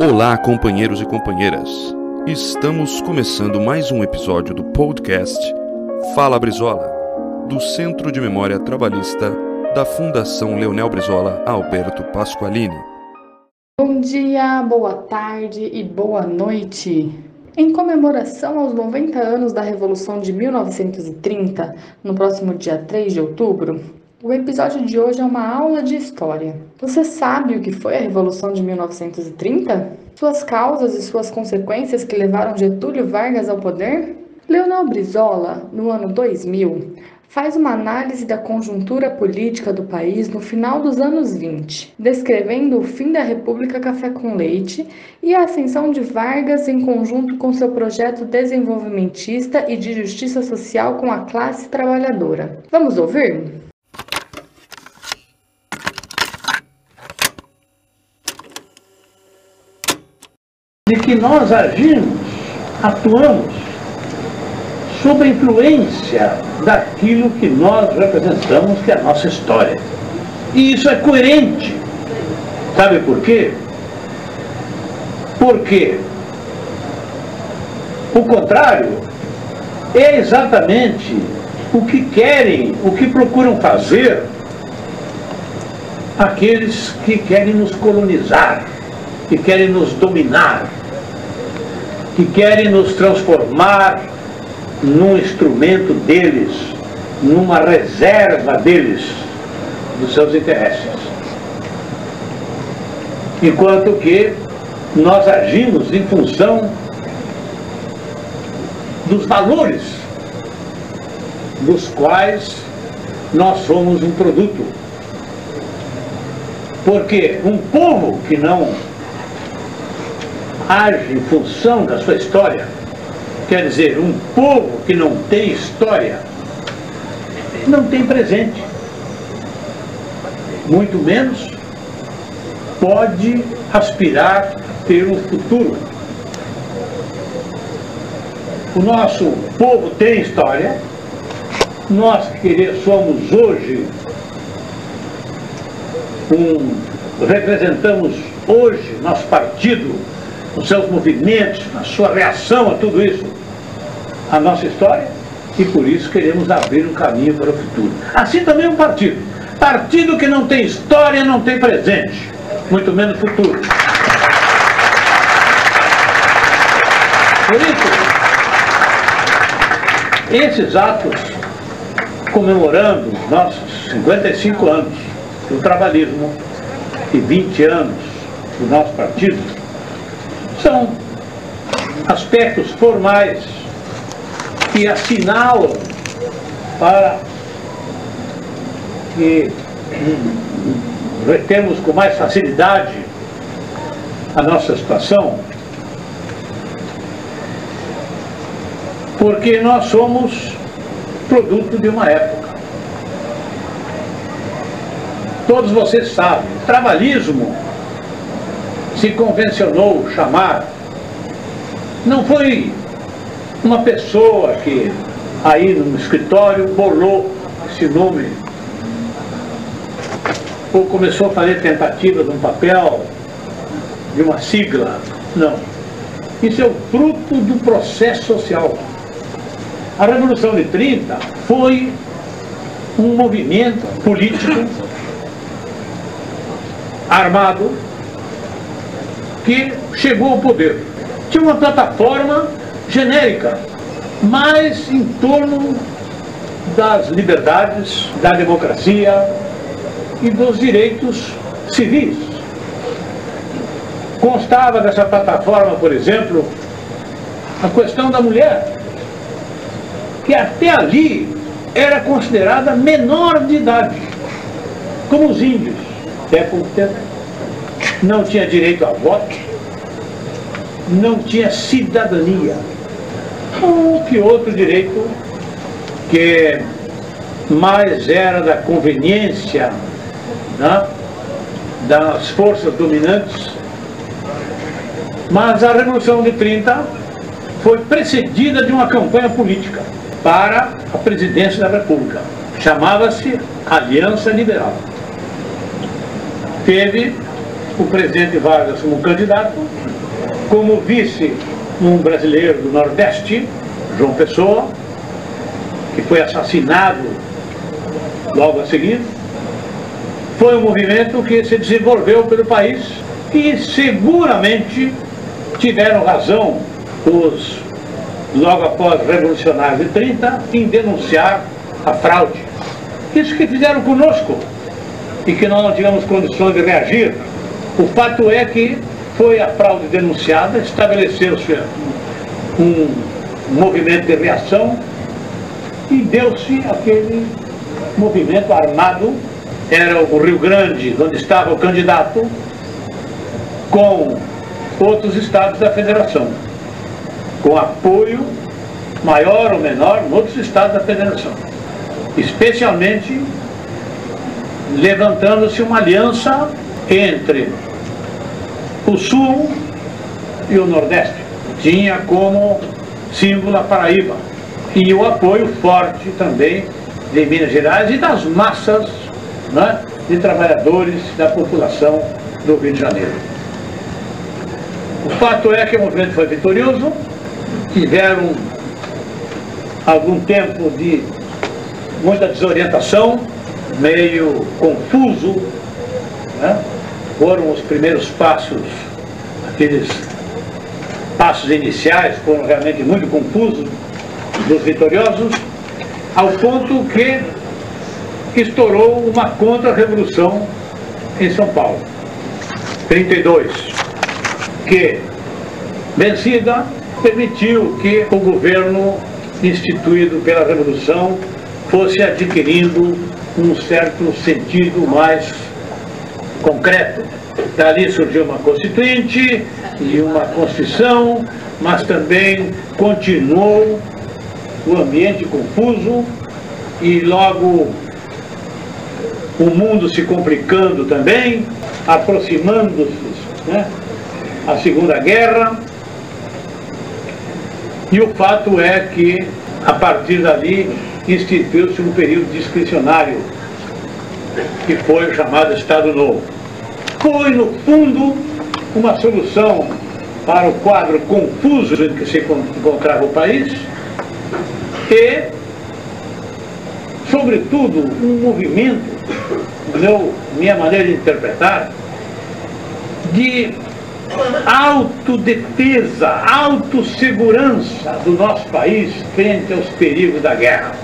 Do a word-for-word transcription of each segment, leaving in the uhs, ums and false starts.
Olá, companheiros e companheiras. Estamos começando mais um episódio do podcast Fala Brizola, do Centro de Memória Trabalhista da Fundação Leonel Brizola Alberto Pasqualini. Bom dia, boa tarde e boa noite. Em comemoração aos noventa anos da Revolução de mil novecentos e trinta, no próximo dia três de outubro, o episódio de hoje é uma aula de história. Você sabe o que foi a Revolução de mil novecentos e trinta? Suas causas e suas consequências que levaram Getúlio Vargas ao poder? Leonel Brizola, no ano dois mil, faz uma análise da conjuntura política do país no final dos anos vinte, descrevendo o fim da República Café com Leite e a ascensão de Vargas em conjunto com seu projeto desenvolvimentista e de justiça social com a classe trabalhadora. Vamos ouvir? De que nós agimos, atuamos sob a influência daquilo que nós representamos, que é a nossa história. E isso é coerente. Sabe por quê? Porque o contrário é exatamente o que querem, o que procuram fazer aqueles que querem nos colonizar, que querem nos dominar, que querem nos transformar num instrumento deles, numa reserva deles, dos seus interesses. Enquanto que nós agimos em função dos valores dos quais nós somos um produto. Porque um povo que não age em função da sua história, quer dizer, um povo que não tem história, não tem presente, muito menos pode aspirar a ter um futuro. O nosso povo tem história, nós que somos hoje, um, representamos hoje nosso partido, nos seus movimentos, na sua reação a tudo isso, a nossa história, e por isso queremos abrir um caminho para o futuro. Assim também um partido. Partido que não tem história, não tem presente, muito menos futuro. Por isso, esses atos, comemorando os nossos cinquenta e cinco anos do trabalhismo e vinte anos do nosso partido, são aspectos formais que assinalam para que retemos com mais facilidade a nossa situação, porque nós somos produto de uma época. Todos vocês sabem, o trabalhismo se convencionou chamar, não foi uma pessoa que aí no escritório bolou esse nome ou começou a fazer tentativa de um papel, de uma sigla. Não. Isso é o fruto do processo social. A Revolução de trinta foi um movimento político armado que chegou ao poder. Tinha uma plataforma genérica, mas em torno das liberdades, da democracia e dos direitos civis. Constava dessa plataforma, por exemplo, a questão da mulher, que até ali era considerada menor de idade, como os índios, até pouco tempo. Não tinha direito a voto, não tinha cidadania, ou que outro direito que mais era da conveniência, né, das forças dominantes. Mas a Revolução de trinta foi precedida de uma campanha política para a presidência da República. Chamava-se Aliança Liberal. Teve o presidente Vargas como candidato como vice um brasileiro do Nordeste, João Pessoa, que foi assassinado logo a seguir. Foi um movimento que se desenvolveu pelo país e seguramente tiveram razão os, logo após revolucionários de trinta, em denunciar a fraude. Isso que fizeram conosco e que nós não tivemos condições de reagir. O fato é que foi a fraude denunciada, estabeleceu-se um movimento de reação e deu-se aquele movimento armado. Era o Rio Grande, onde estava o candidato, com outros estados da federação, com apoio maior ou menor em outros estados da federação, especialmente levantando-se uma aliança entre o Sul e o Nordeste. Tinha como símbolo a Paraíba e o apoio forte também de Minas Gerais e das massas, né, de trabalhadores da população do Rio de Janeiro. O fato é que o movimento foi vitorioso, tiveram algum tempo de muita desorientação, meio confuso, né? Foram os primeiros passos, aqueles passos iniciais foram realmente muito confusos dos vitoriosos, ao ponto que estourou uma contra-revolução em São Paulo, trinta e dois, que, vencida, permitiu que o governo instituído pela Revolução fosse adquirindo um certo sentido mais concreto. Dali surgiu uma Constituinte e uma Constituição, mas também continuou o ambiente confuso e logo o mundo se complicando também, aproximando-se, né, a Segunda Guerra. E o fato é que, a partir dali, instituiu-se um período discricionário, que foi o chamado Estado Novo. Foi, no fundo, uma solução para o quadro confuso em que se encontrava o país e, sobretudo, um movimento, meu, minha maneira de interpretar, de autodefesa, autossegurança do nosso país frente aos perigos da guerra.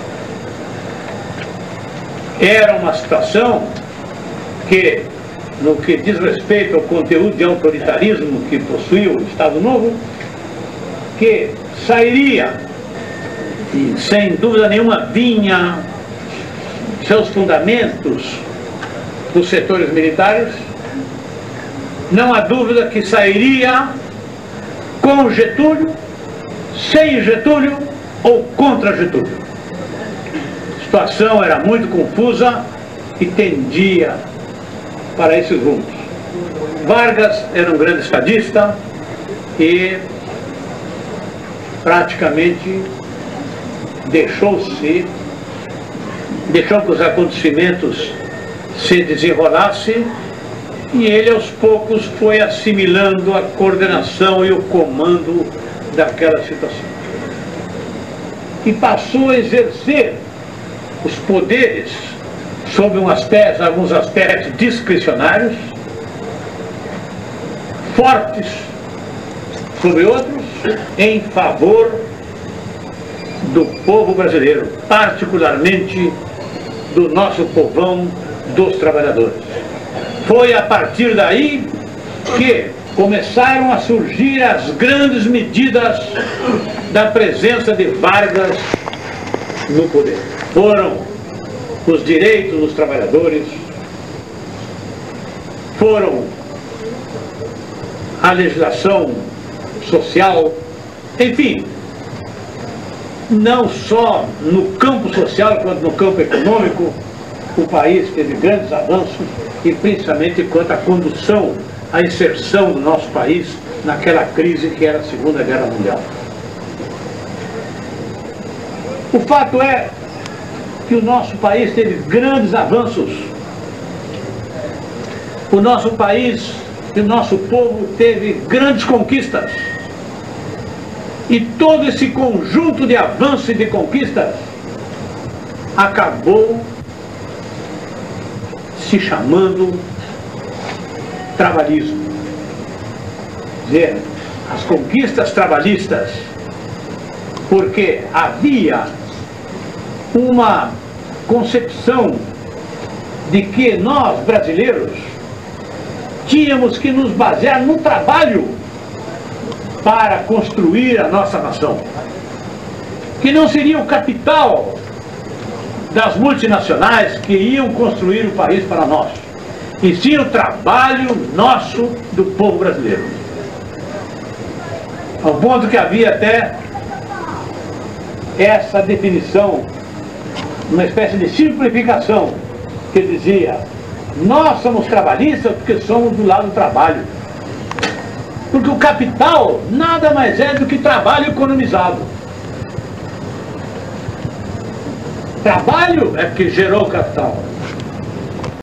Era uma situação que, no que diz respeito ao conteúdo de autoritarismo que possuía o Estado Novo, que sairia, e sem dúvida nenhuma vinha seus fundamentos dos setores militares, não há dúvida que sairia com Getúlio, sem Getúlio ou contra Getúlio. A situação era muito confusa e tendia para esses rumos. Vargas era um grande estadista e praticamente deixou-se, deixou que os acontecimentos se desenrolassem e ele aos poucos foi assimilando a coordenação e o comando daquela situação. E passou a exercer os poderes sob um aspecto, alguns aspectos discricionários, fortes sobre outros, em favor do povo brasileiro, particularmente do nosso povão dos trabalhadores. Foi a partir daí que começaram a surgir as grandes medidas da presença de Vargas no poder. Foram os direitos dos trabalhadores, foram a legislação social, enfim, não só no campo social quanto no campo econômico, o país teve grandes avanços e principalmente quanto à condução, à inserção do nosso país naquela crise que era a Segunda Guerra Mundial. O fato é que o nosso país teve grandes avanços. O nosso país que o nosso povo teve grandes conquistas. E todo esse conjunto de avanços e de conquistas acabou se chamando trabalhismo. Quer dizer, as conquistas trabalhistas, porque havia uma concepção de que nós, brasileiros, tínhamos que nos basear no trabalho para construir a nossa nação. Que não seria o capital das multinacionais que iam construir o país para nós, e sim o trabalho nosso do povo brasileiro. Ao ponto que havia até essa definição, uma espécie de simplificação, que dizia: nós somos trabalhistas porque somos do lado do trabalho. Porque o capital nada mais é do que trabalho economizado. Trabalho é que gerou o capital.